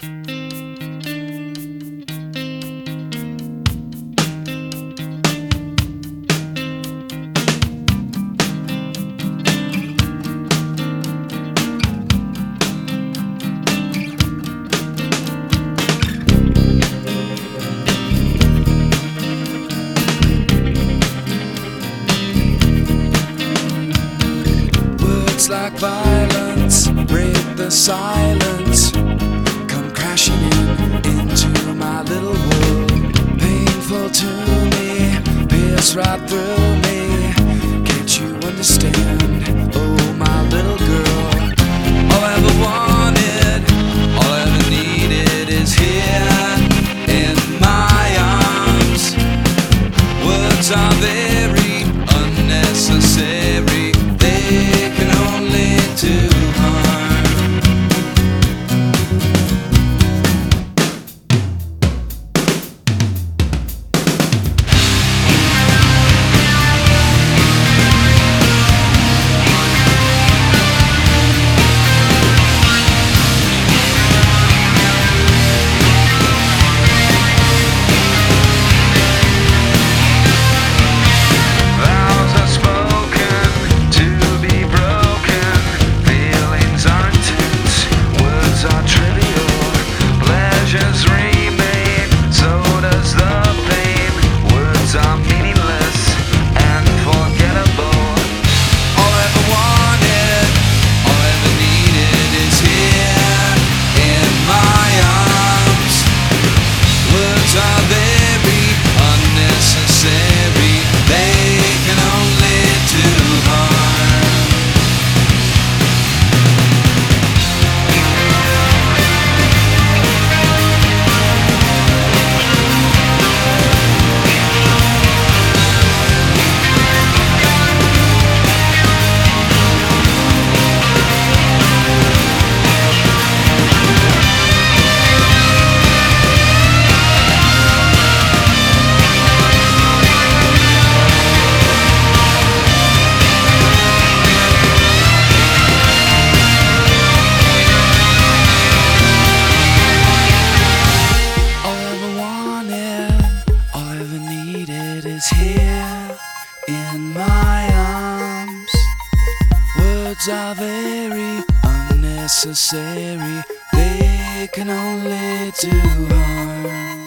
Words like violence break the silence, come crashing into my little world. Painful to me, pierce right through me. Can't you understand? Oh, my little girl. All I ever wanted, all I ever needed is here in my arms. Words are very unnecessary. They can only do harm. Is here in my arms. Words are very unnecessary. They can only do harm.